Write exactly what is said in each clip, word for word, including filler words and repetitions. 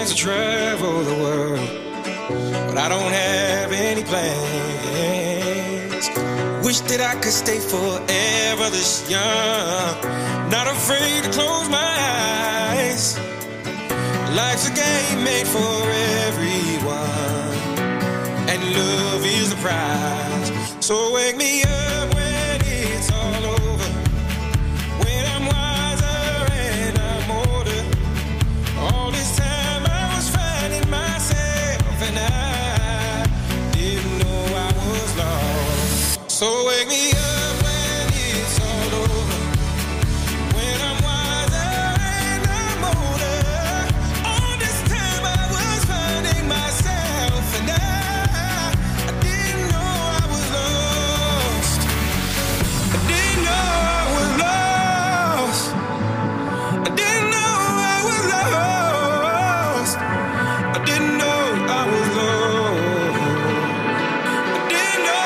to travel the world, but I don't have any plans. Wish that I could stay forever this young, not afraid to close my eyes. Life's a game made for everyone, and love is the prize. So wake me up when it's all over, when I'm wiser and I'm older. All this time I was finding myself, and I didn't know I was lost. So wake me up when it's all over, when I'm wiser and I'm older. All this time I was finding myself, and I, I didn't know I was lost. I didn't know I was lost. I didn't know I was lost. I didn't know I was lost. I didn't know.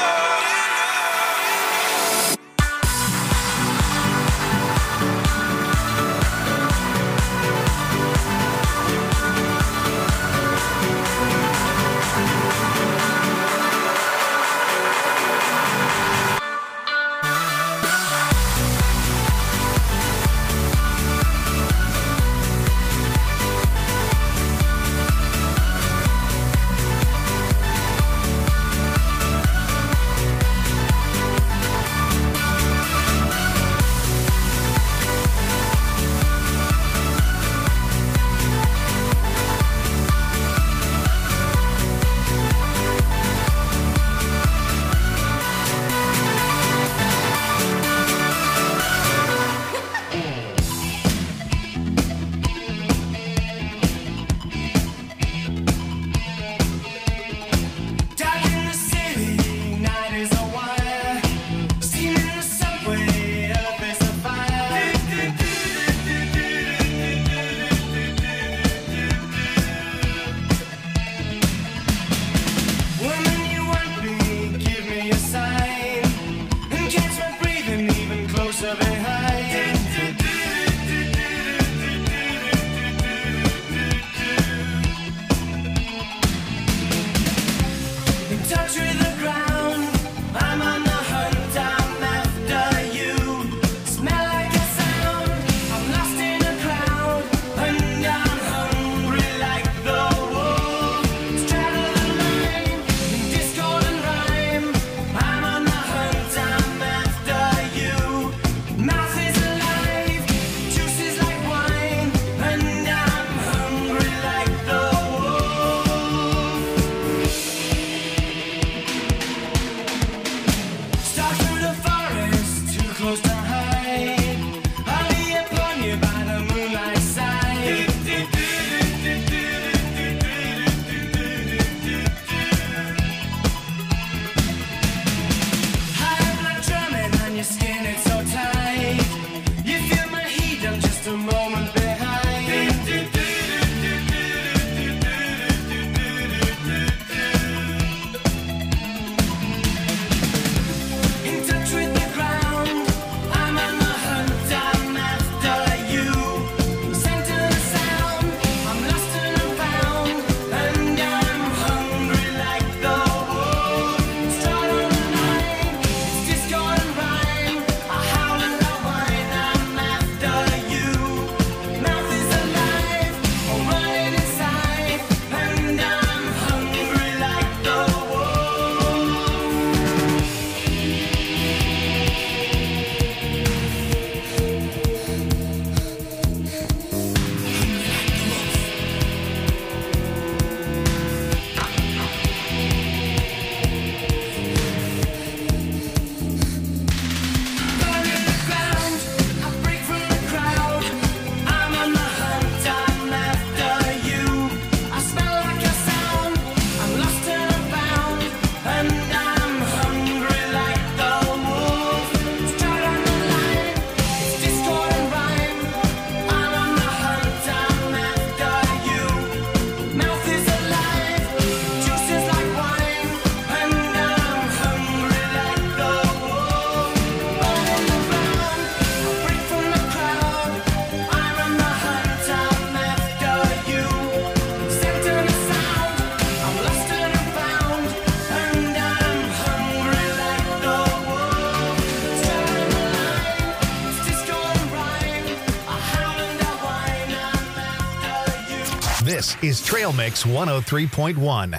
Mouth is alive. This is Trail Mix one oh three point one.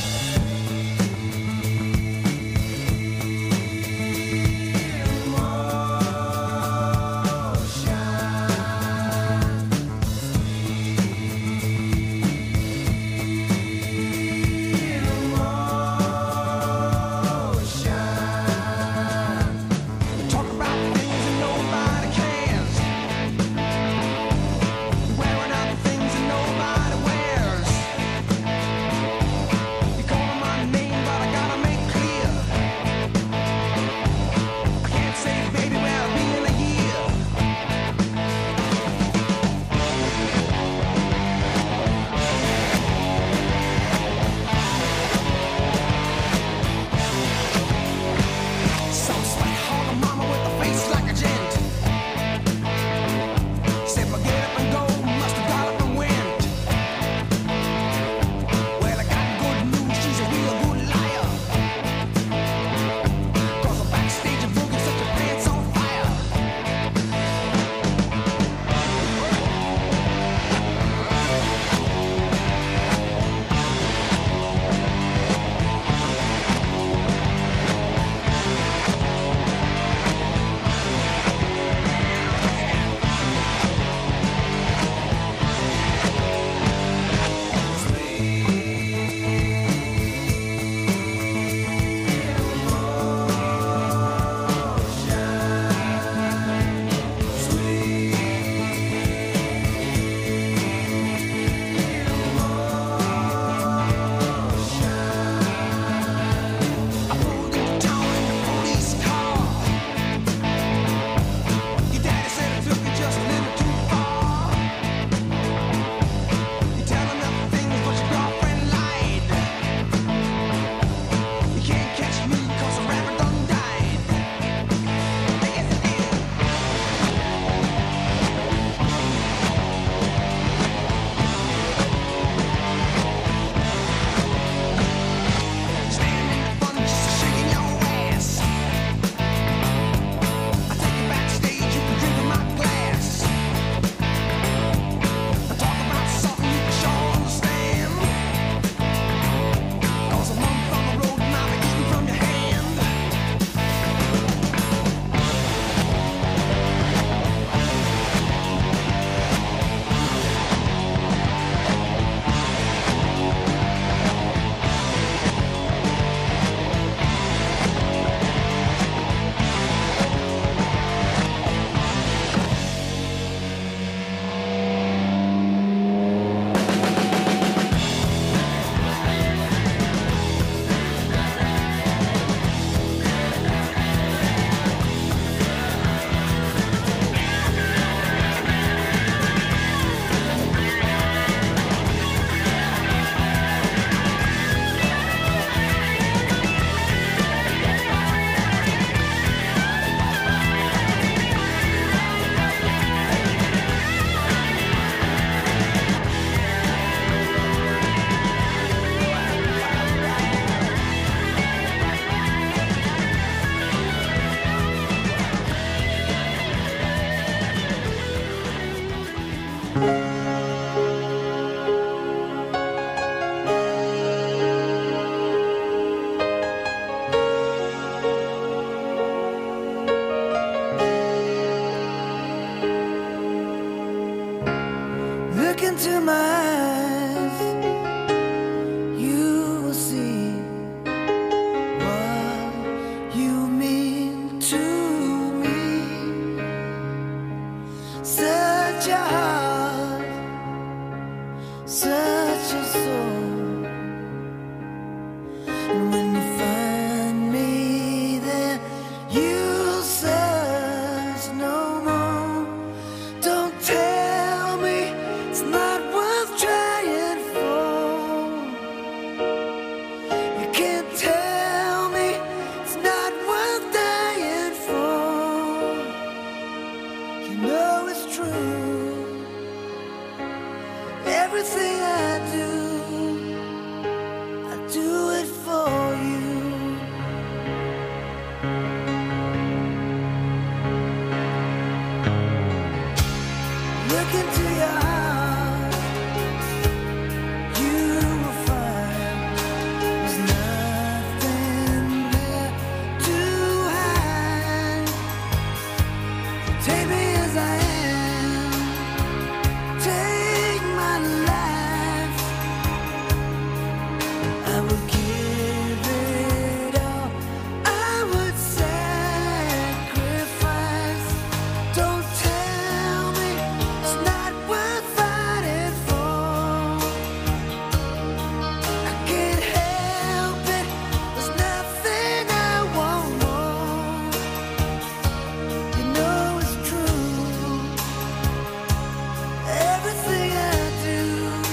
into my eyes, you will see what you mean to me. Such a heart, such a soul. And when you find me there, you'll search no more. Don't tell me it's not worth trying for. You can't tell me it's not worth dying for. You know it's true. Everything I do, I do it for you. Look into your heart, as I am. Take my life. I would give it all. I would sacrifice. Don't tell me it's not worth fighting for. I can't help it. There's nothing I want more. You know it's true. Everything I do,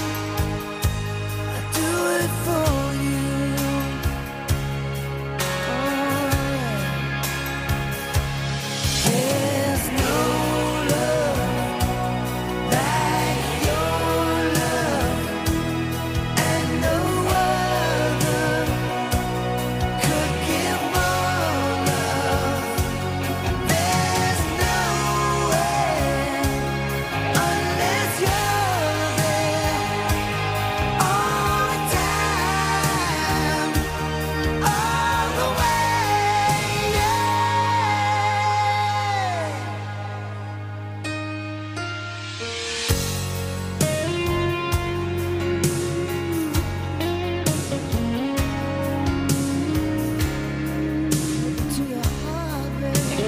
I do it for you. Oh, yeah. There's no love like your love, and no other could give more love. There's no way unless you're there all the time, all the way. Yeah. To your heart, baby.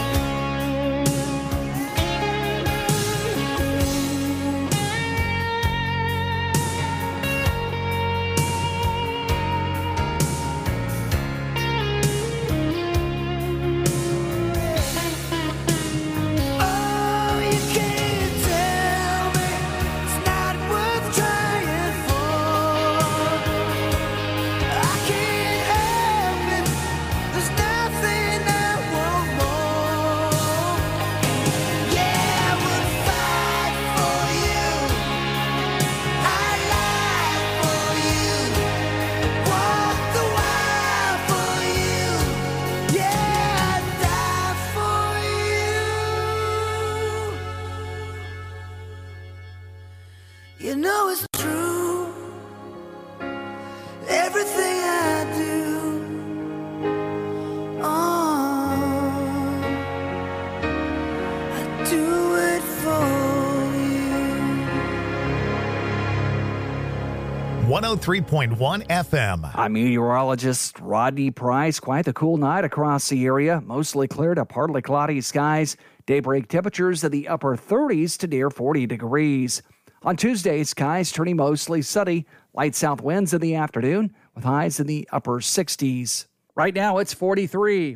Oh, you can't tell me it's not worth trying for. I can't help it. There's nothing I want more. Yeah, I would fight for you. I lie for you. Walk the wild for you. Yeah, I die for you. You know it's true. Everything I do, oh, I do it for you. one oh three point one F M. I'm meteorologist Rodney Price. Quite the cool night across the area. Mostly clear to partly cloudy skies. Daybreak temperatures in the upper thirties to near forty degrees. On Tuesday, skies turning mostly sunny. Light south winds in the afternoon with highs in the upper sixties. Right now, it's forty-three.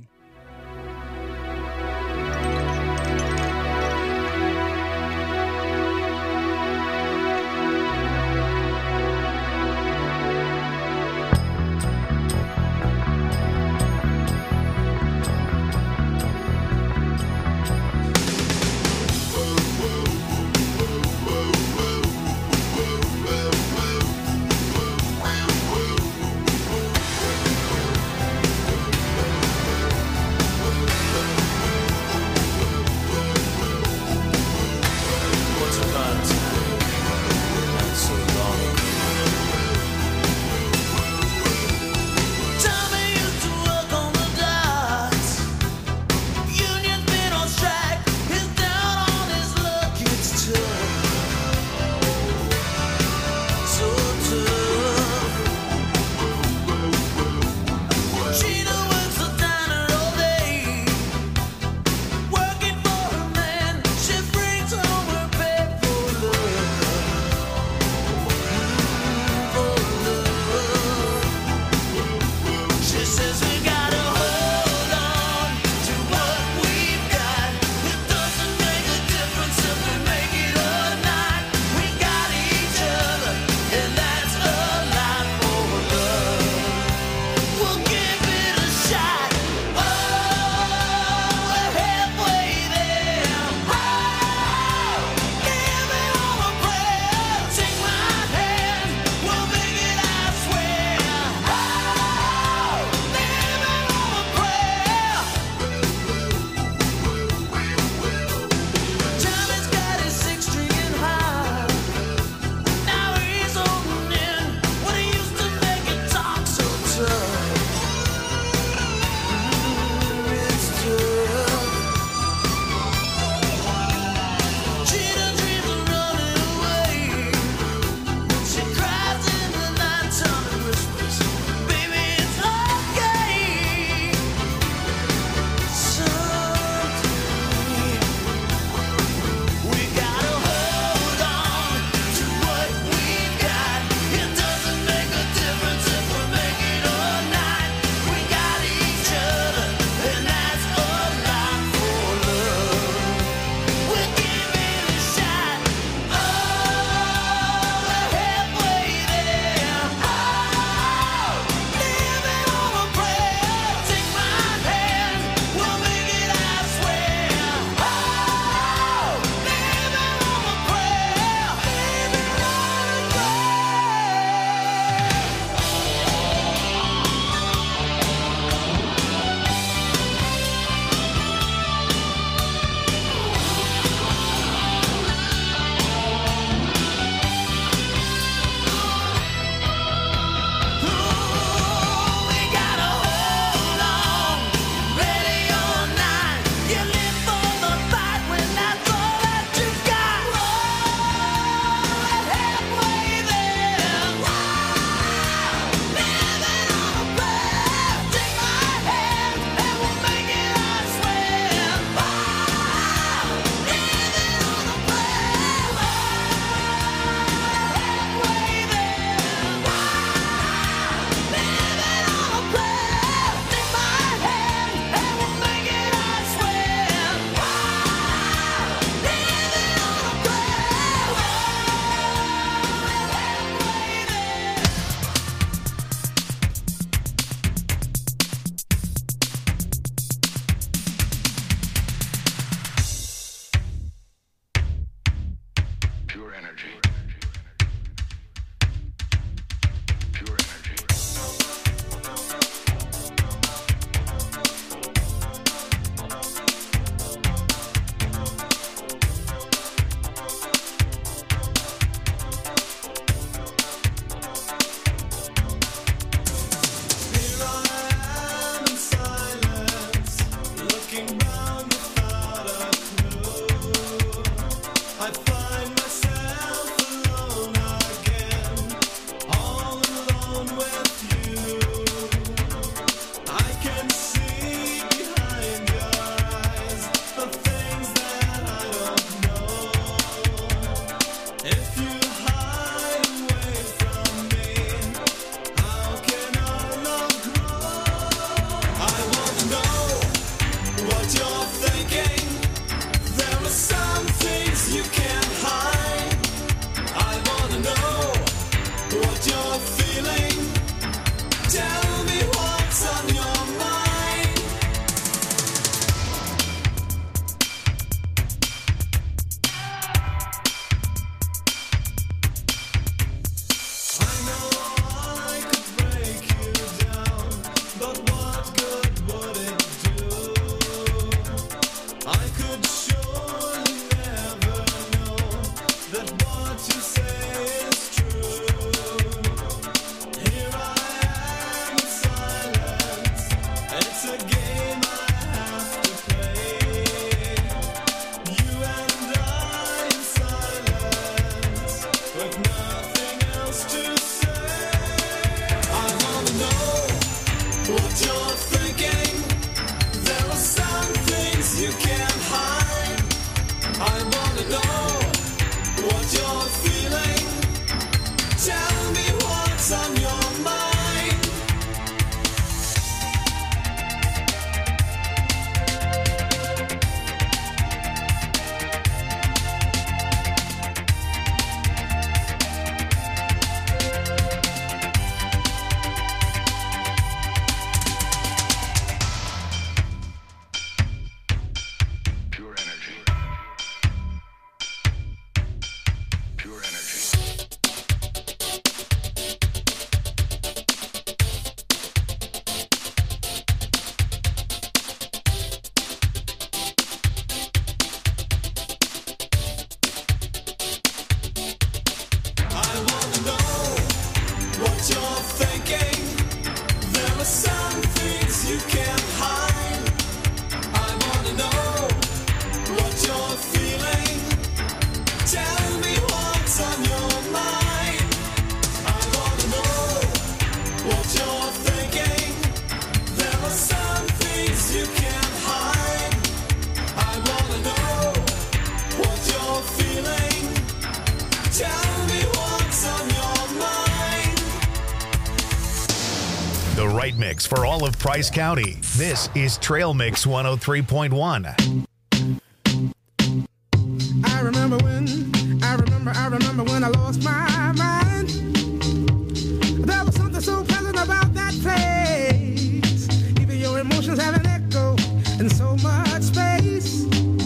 Pure energy. Pure energy. Right mix for all of Price County. This is Trail Mix one oh three point one. I remember when, I remember, I remember when I lost my mind. There was something so pleasant about that place. Even your emotions have an echo in so much space.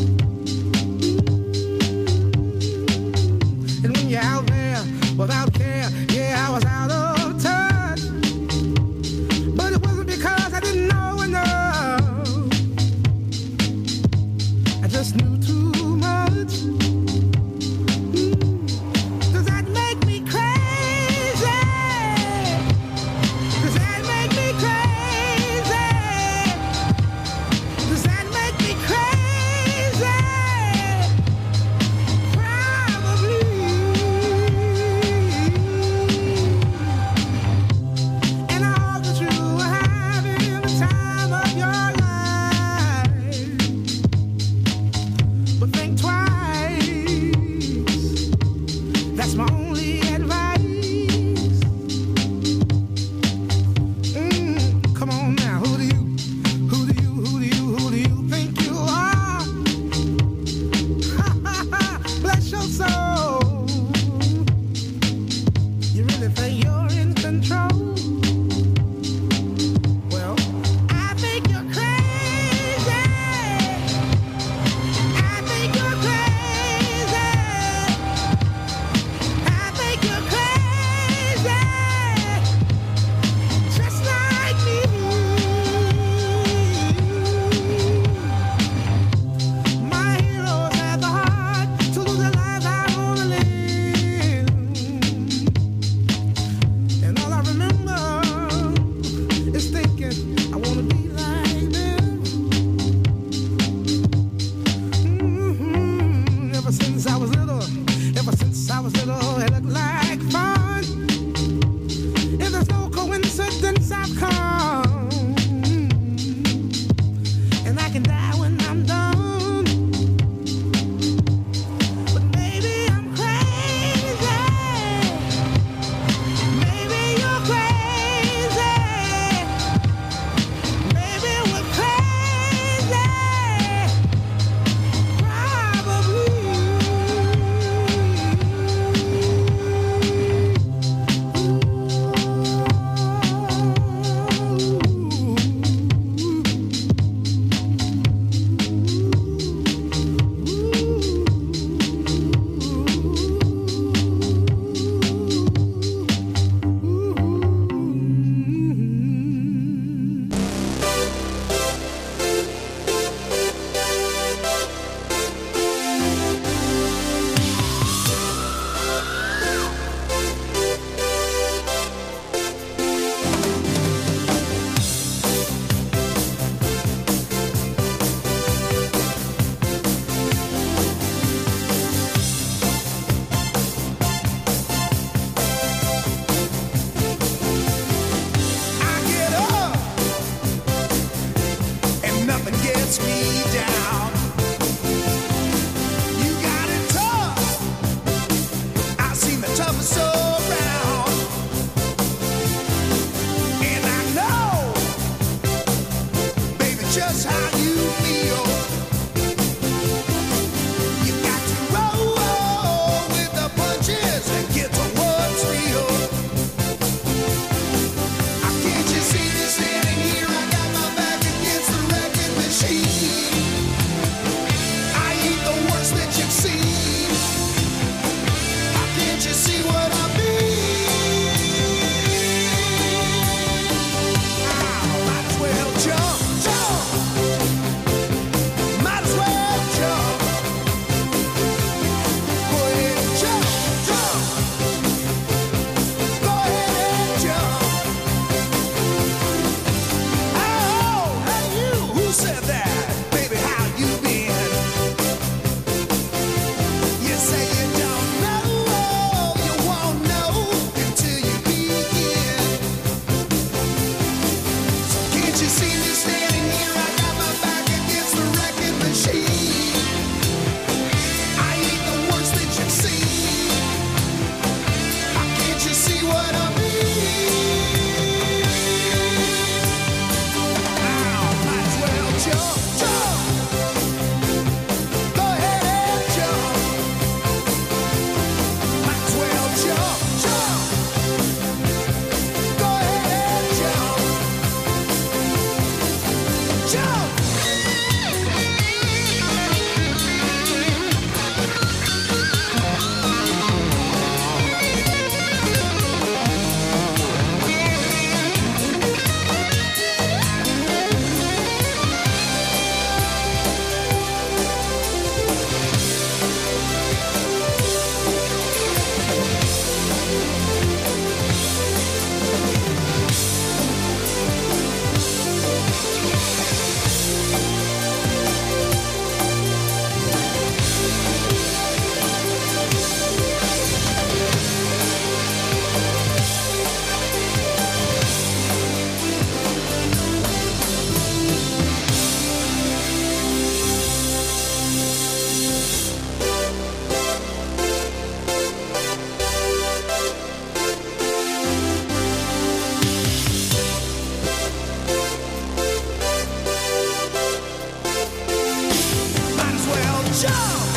And when you're out there without care, yeah, I was out of touch. But it wasn't because I didn't know enough. I just knew too much. Mm. Does that make me crazy? Does that make me crazy? Does that make me crazy? Probably. since I was little, ever since I was little, it looked like fun. If there's no coincidence, I've come, and I can die when I'm done. But maybe I'm crazy. Maybe you're crazy. Maybe we're crazy. Just how you feel. You got to roll with the punches and get to what's real. I can't you see me standing here? I got my back against the wrecking machine. I ain't the worst that you've seen. I can't you see what I mean? I might as well jump. Might as well jump. Go ahead and jump, jump. Go ahead and jump. Oh, hey you, who said that? Baby, how you been? You say you don't know, you won't know until you begin. So can't you see me standing here? I got my back against the wrecking machine. I ain't the worst that you've seen. Can't you see what I mean? Now, might as well jump, jump. Go ahead and jump. Might as well jump, jump. Go ahead and jump. Jump. Might as well jump.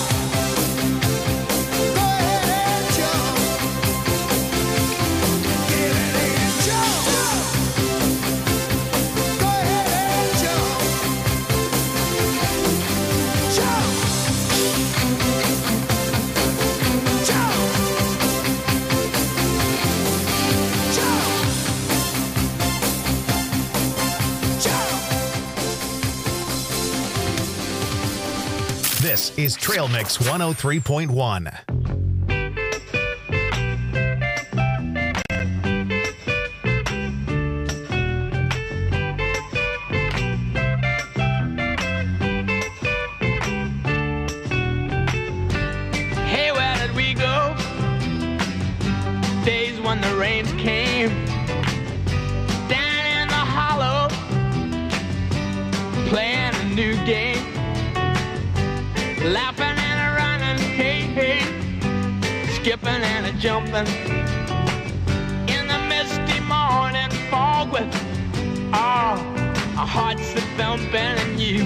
Go ahead and jump. Get it and jump. Go ahead and jump. Jump. Jump. Jump. Jump. This is Trail Mix one oh three point one. when the rains came. Down in the hollow, playing a new game. Laughing and a running, hey, hey. Skipping and a jumping. In the misty morning fog with, oh, our hearts are thumping and you,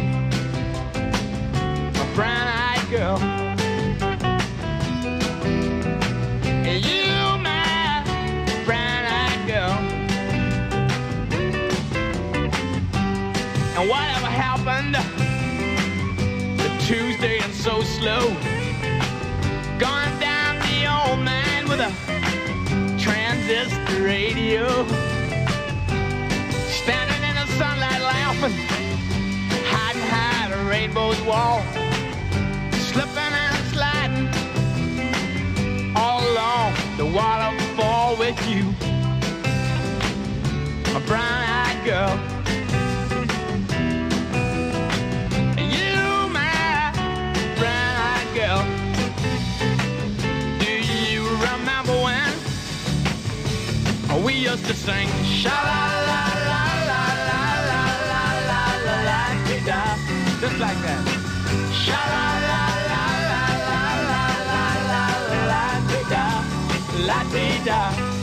my brown-eyed girl. And you, my brown-eyed girl. And whatever happened to Tuesday and so slow? Gone down the old man with a transistor radio. Standing in the sunlight laughing, hiding behind a rainbow's wall. Slipping and sliding all along the waterfall with you, my brown-eyed girl. You, my brown-eyed girl. Do you remember when we used to sing sha-la-la-la-la-la-la-la-la-la-la-la-la-la-la, just like that. Sha-la-la-la-la-la-la-la-la-la-la-la-la-la.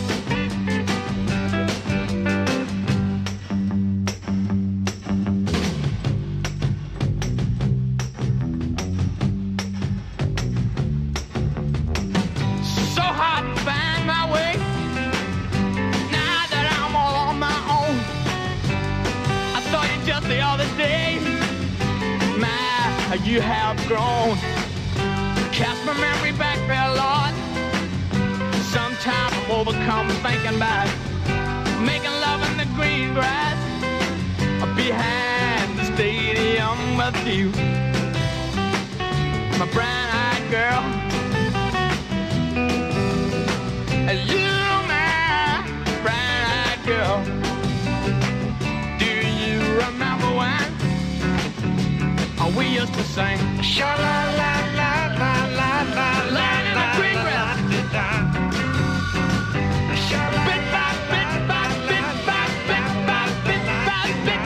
So hard to find my way now that I'm all on my own. I saw you just the other day. My, how you have grown. Cast my memory back there, Lord. Sometimes I'm overcome thinking about making love in the green grass behind the stadium with you, my brown-eyed girl. You, my brown-eyed girl. Do you remember when we used to sing sha-la-la-la-la-la-la-la, in the green grass? Bit by bit by bit by bit by bit by bit.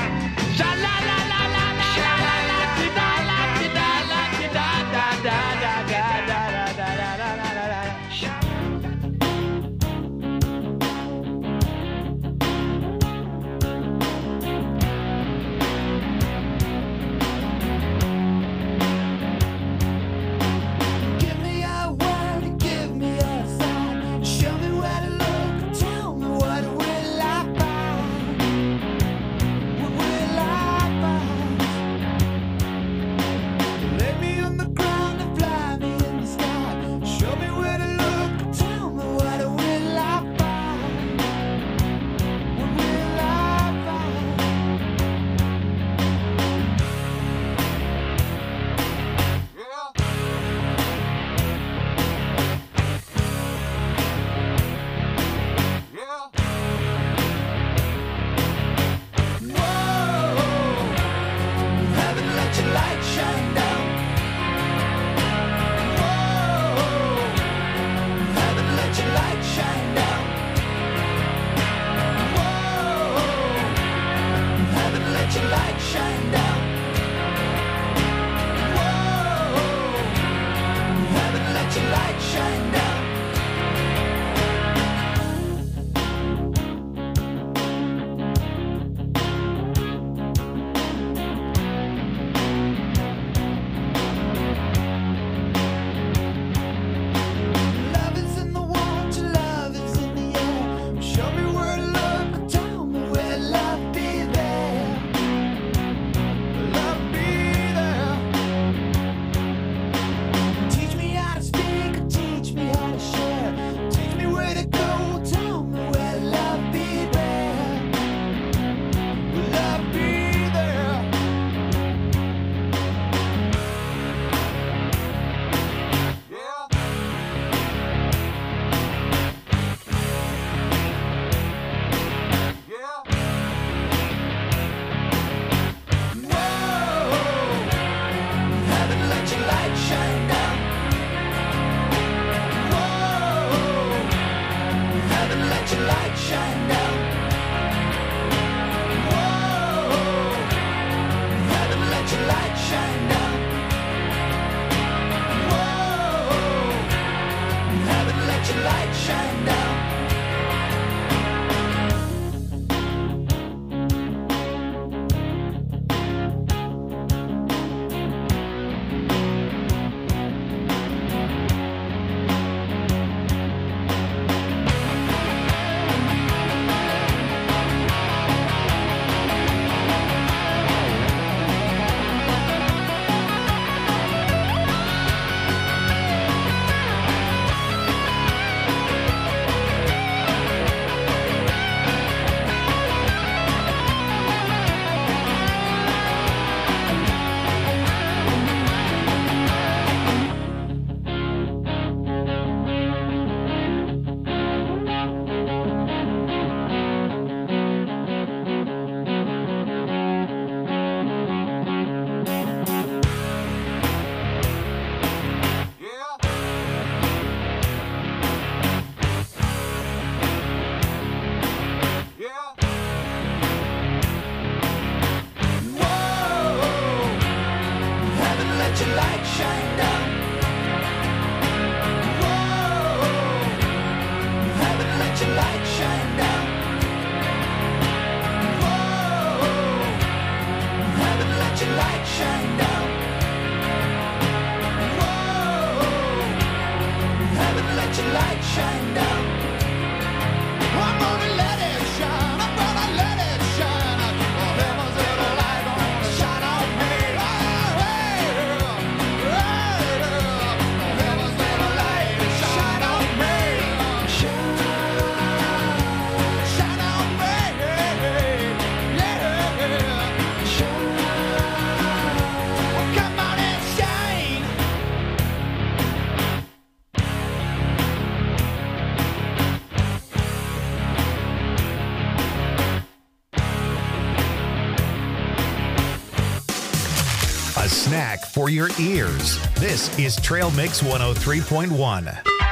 snack for your ears. This is Trail Mix one oh three point one.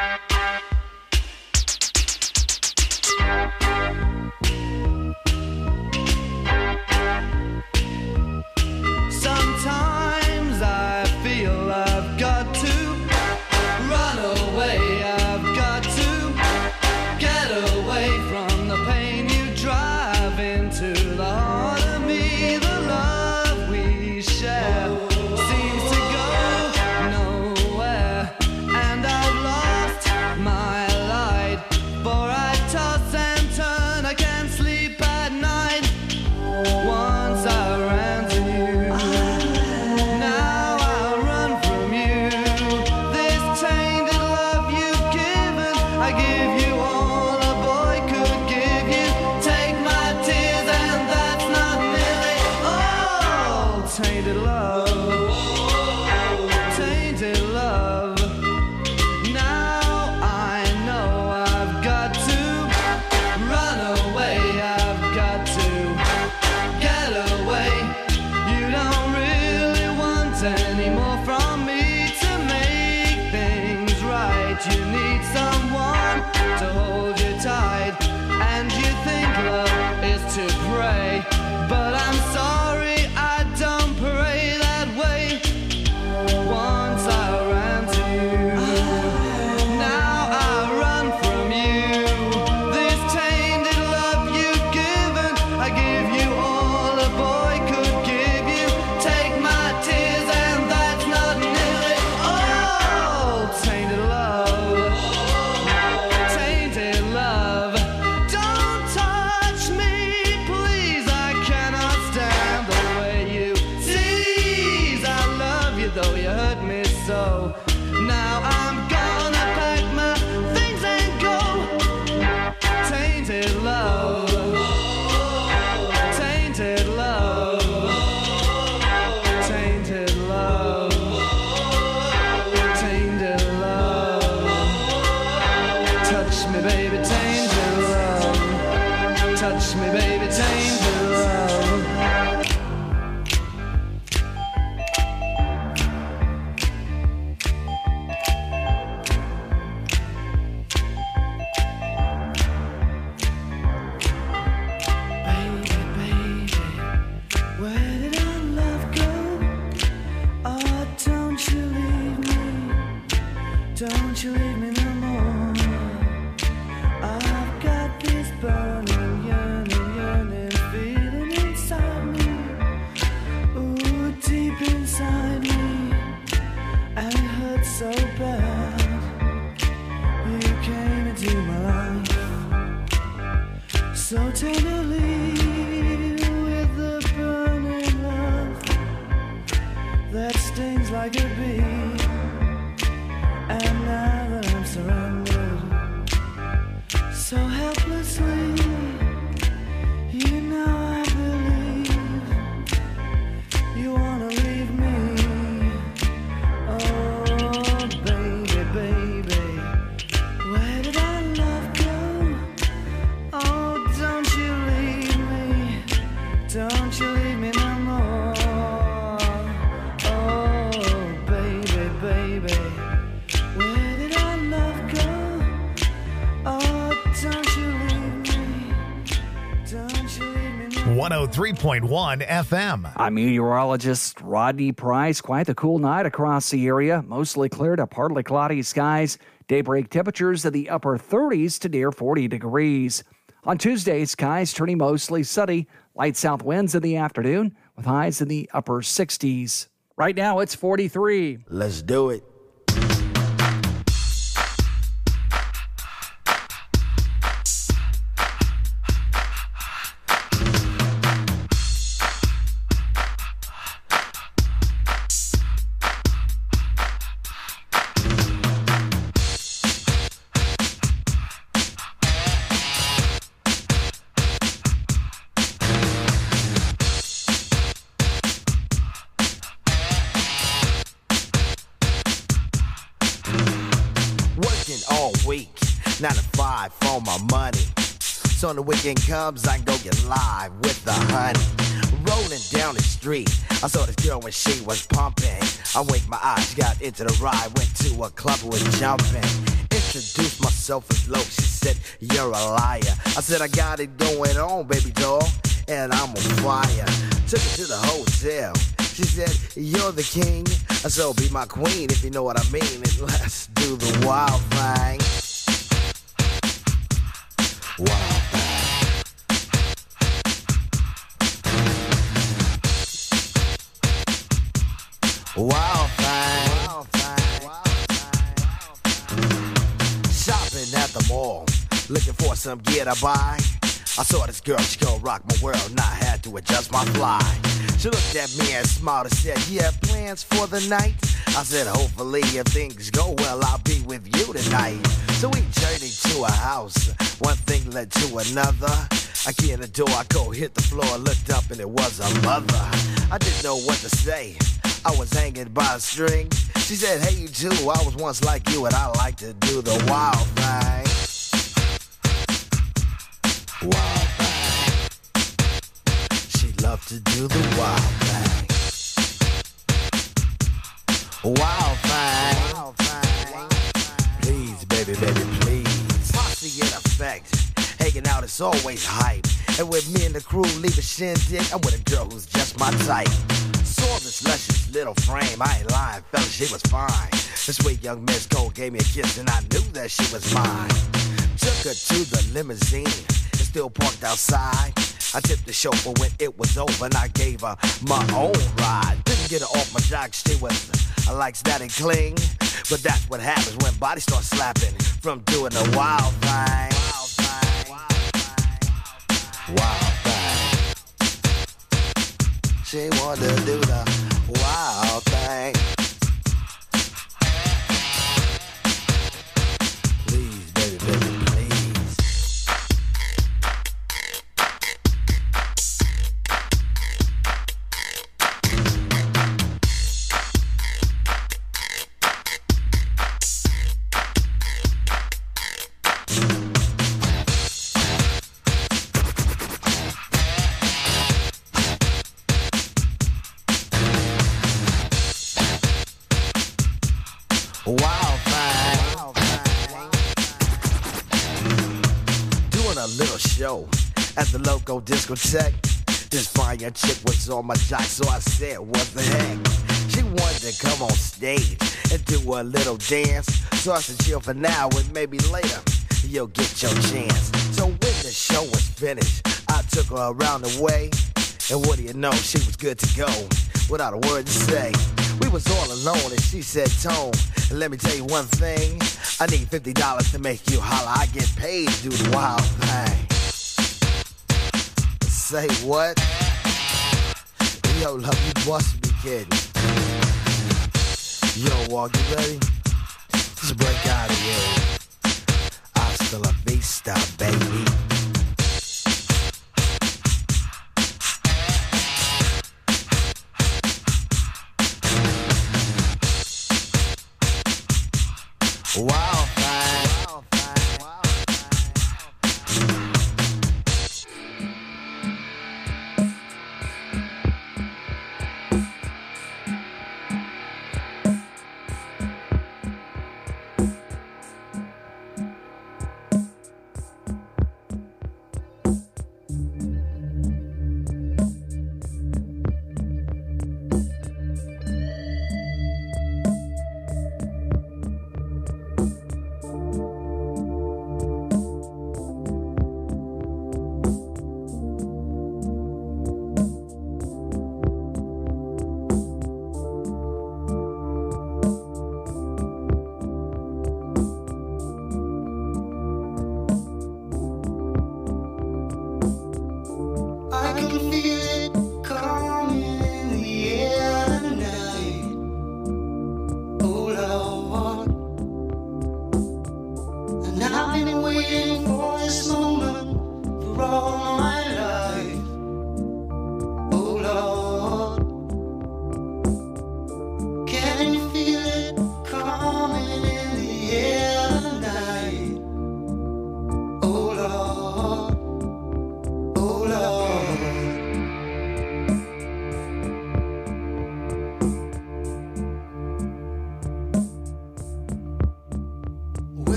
Sometimes I feel I've got to run away. I've got to get away from the pain you drive into the heart of me. The love we share seems to go nowhere, and I've lost my light. For I toss and turn, I can't sleep at night. Once I ran to you, now I run from you. This tainted love you've given, I give you all a boy could give you. Take my tears and that's not nearly all. Tainted love, tainted love. Now I know I've got to run away. I've got to get away. You don't really want any more from me to make things right. You need someone to hold you tight, and you think love is to pray. But I'm sorry, I don't pray that way. Once I ran to you, now I run from you. This tainted love you've given, I give you all a boy could give you. Take my tears and that's not nearly all. Tainted love, tainted love. Don't touch me, please. I cannot stand the way you tease. I love you though you hurt me so. Now I'm gonna pack my things and go. Tainted love, tainted love, tainted love, tainted love. Touch me, baby, tainted love. Touch me, baby, tainted love. Baby, baby, where did our love go? Oh, don't you leave me, don't you leave me no more. I've got this burning, yearning, yearning feeling inside me. Ooh, deep inside me, and it hurts so bad. You came into my life so tenderly, with the burning love that stings like a bee. And now that I'm surrounded so helplessly, you know I believe you wanna leave me. Oh, baby, baby, where did our love go? Oh, don't you leave me, don't you leave me no more. Oh, baby, baby, where did our love go? Oh, don't you leave me, don't you leave me no more. one oh three point one F M. I'm meteorologist Rodney Price. Quite the cool night across the area. Mostly clear to partly cloudy skies. Daybreak temperatures in the upper thirties to near forty degrees. On Tuesday, skies turning mostly sunny. Light south winds in the afternoon with highs in the upper sixties. Right now, it's forty-three. Let's do it. Nine to five for my money. So when the weekend comes, I can go get live with the honey. rolling down the street. I saw this girl when she was pumping. I winked my eyes, got into the ride, went to a club with jumping. Introduced myself as low. She said, you're a liar. I said, I got it going on, baby doll, and I'm on fire. Took her to the hotel. She said, you're the king, so be my queen if you know what I mean. And let's do the wild thing. Wild thing. Wild thing. Wild thing. Shopping at the mall, looking for some gear to buy. I saw this girl, she gon' rock my world, and I had to adjust my fly. She looked at me and smiled and said, you have plans for the night? I said, hopefully if things go well, I'll be with you tonight. So we journeyed to a house, one thing led to another. I key in the door, I go hit the floor, looked up and it was a mother. I didn't know what to say, I was hanging by a string. She said, hey you too, I was once like you and I like to do the wild thing. Wild thing. She loved to do the wild thing. Wild thing. Wild thing. Please, baby, baby, please. Posse in effect. Hanging out is always hype. And with me and the crew leave a shindig, I'm with a girl who's just my type. Saw this luscious little frame, I ain't lying, fella, she was fine. This sweet young Miss Cole gave me a kiss and I knew that she was mine. Took her to the limousine, still parked outside. I tipped the chauffeur when it was over and I gave her my own ride. Didn't get her off my jock, she was I like static cling. But that's what happens when bodies start slapping from doing the wild thing. Wild thing. Wild thing. She wanted to do the wild thing. Please, baby, baby, please. Wild thing. Wild thing. Doing a little show at the local discotheque. This fine young chick was on my jock, so I said, what the heck? She wanted to come on stage and do a little dance. So I said, chill for now and maybe later you'll get your chance. So when the show was finished, I took her around the way. And what do you know, she was good to go without a word to say. We was all alone and she said, Tone, let me tell you one thing. I need fifty dollars to make you holler. I get paid to do the wild thing. Say what? Yo, love, you must be kidding. Yo, Walk, you ready? Let's break out of here. Hasta la vista, baby. Wild thing. Wild thing. Wild thing.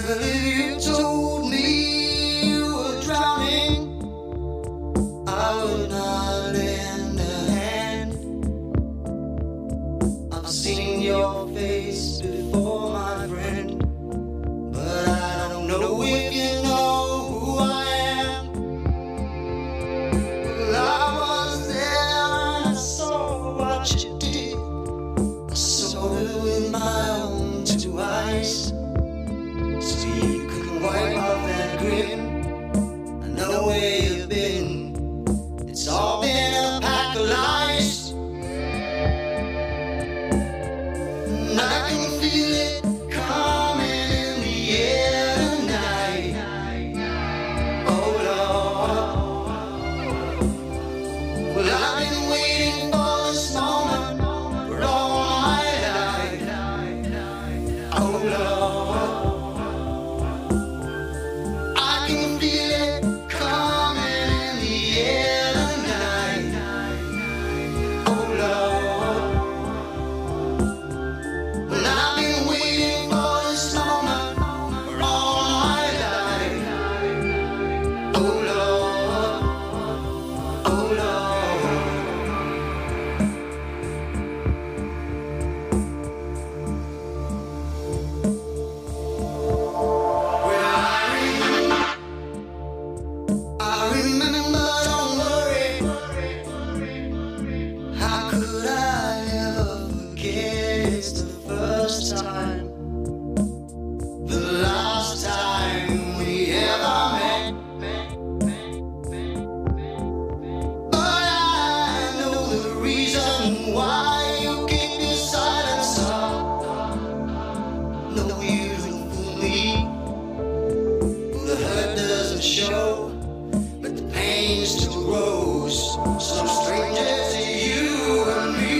But if you told me you were drowning, I would not lend a hand. I've seen your face before, my friend, but I don't know if you know who I am. Well, I was there and I saw what you did. I saw it with my own two eyes. So you could wipe off that grin. I know where you've been. It's all been a pack of lies. And I can feel it coming in the air tonight. Oh Lord. Well, I've been waiting for this moment for all my life. Oh Lord. I can feel it coming in the air tonight. Oh Lord. Well, I've been waiting for this moment for all my life. Oh Lord. Oh Lord. Well, I remember, I remember, don't worry. How could I ever forget? It's the first time, the last time we ever met. But I know the reason why you keep your silence up. No, you don't fool me. The hurt doesn't show, but the pain still grows. Some strangers to you and me.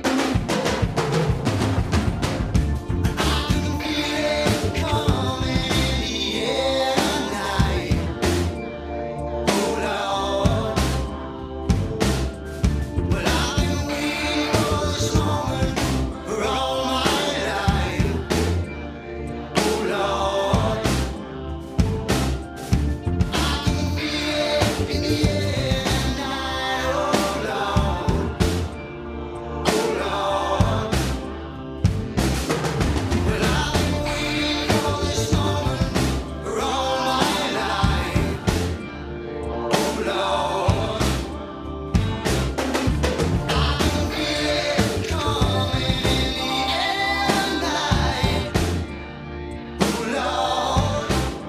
I can feel it coming in the air tonight. Oh Lord. Well, I've been waiting for this moment for all my life. Oh Lord. I can feel it in the air tonight. Oh Lord. Oh Lord. Well, I've been waiting for this moment for all my life. Oh Lord. I can feel it coming in the air tonight. Oh Lord.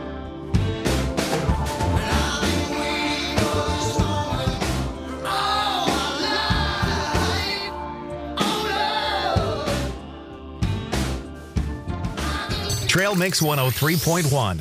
Well, I've been waiting for this moment for all my life. Oh Lord. Trail Mix one oh three point one.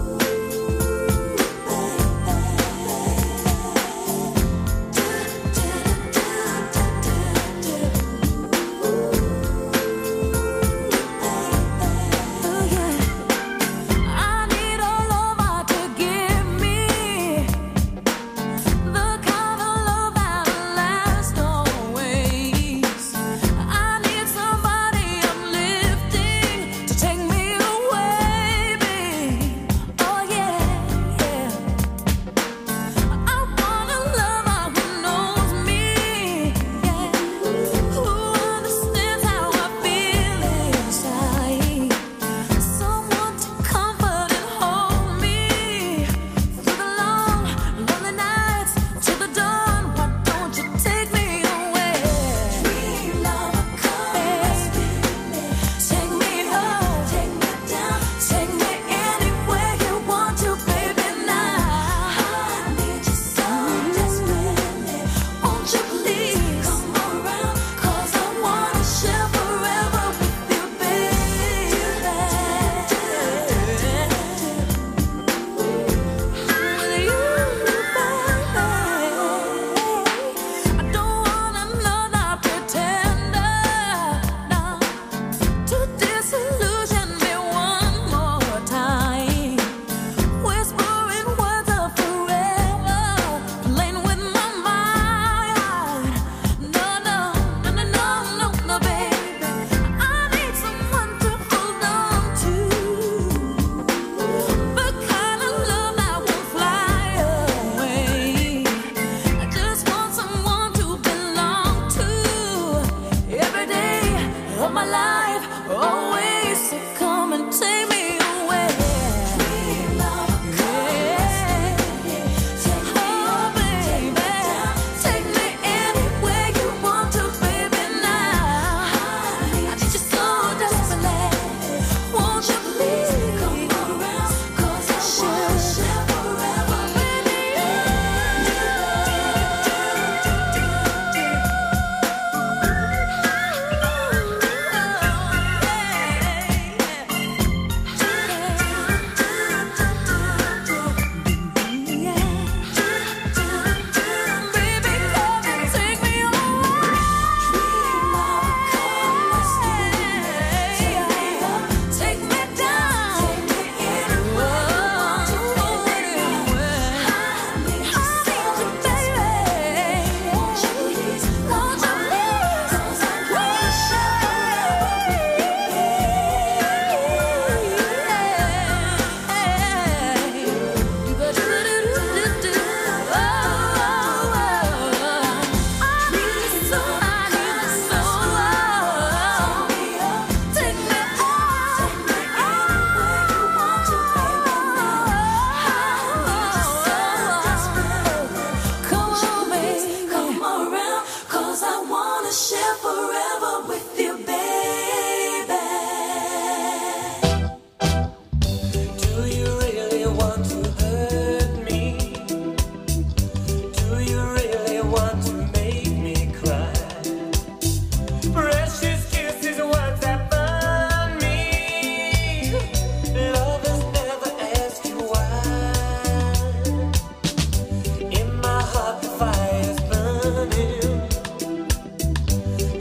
Thank share forever with you, baby. Do you really want to hurt me? Do you really want to make me cry? Precious kisses, what that found me. Lovers never ask you why. In my heart the fire's burning.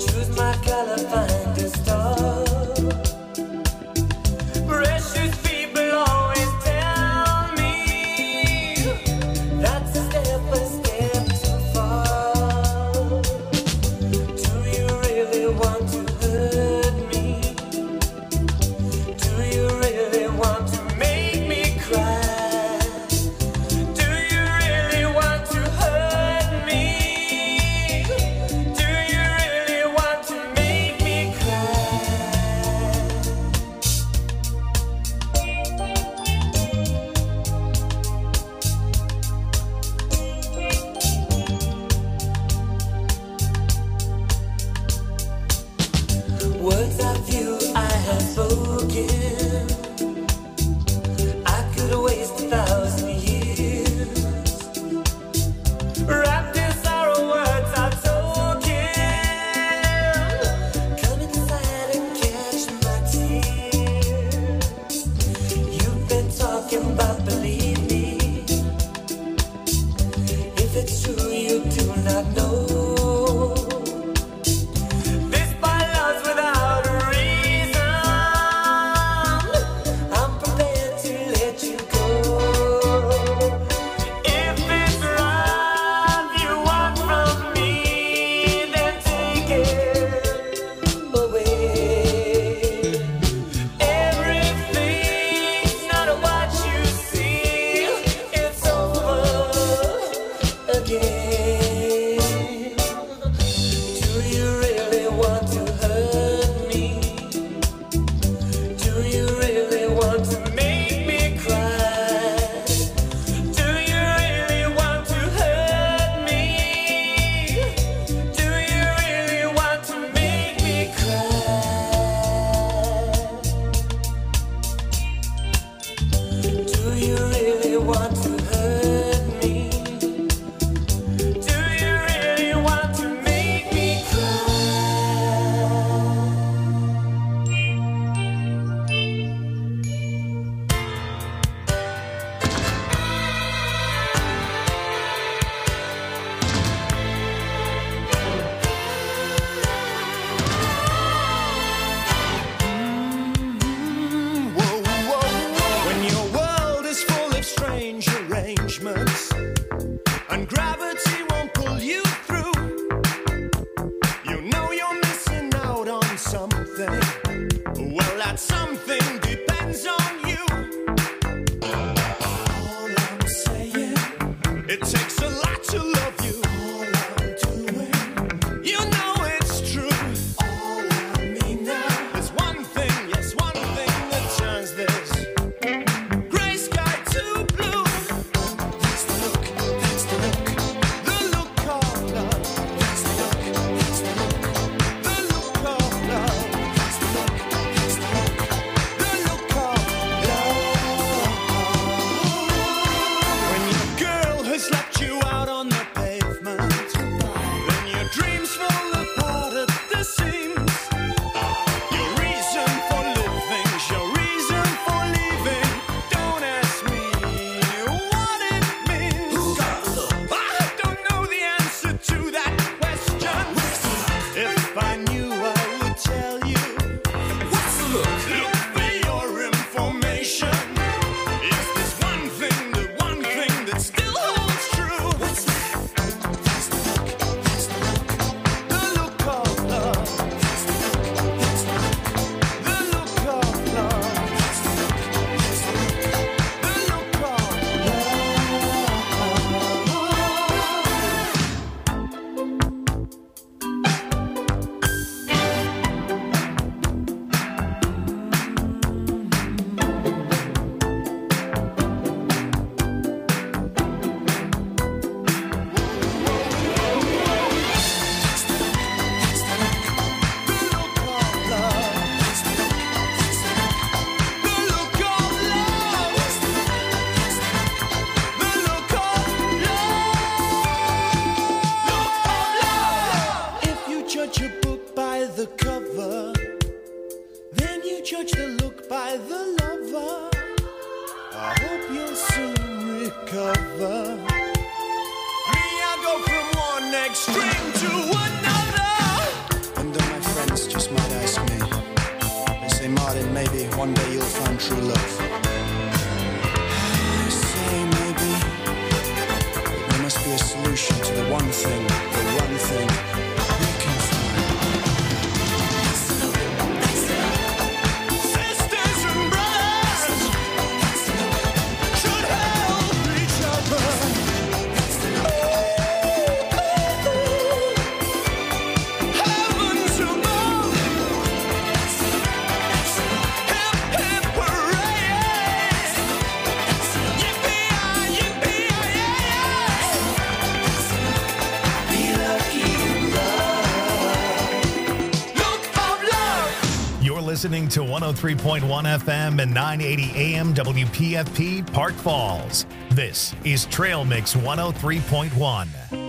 listening to one oh three point one F M and nine eighty A M W P F P Park Falls. This is Trail Mix one oh three point one.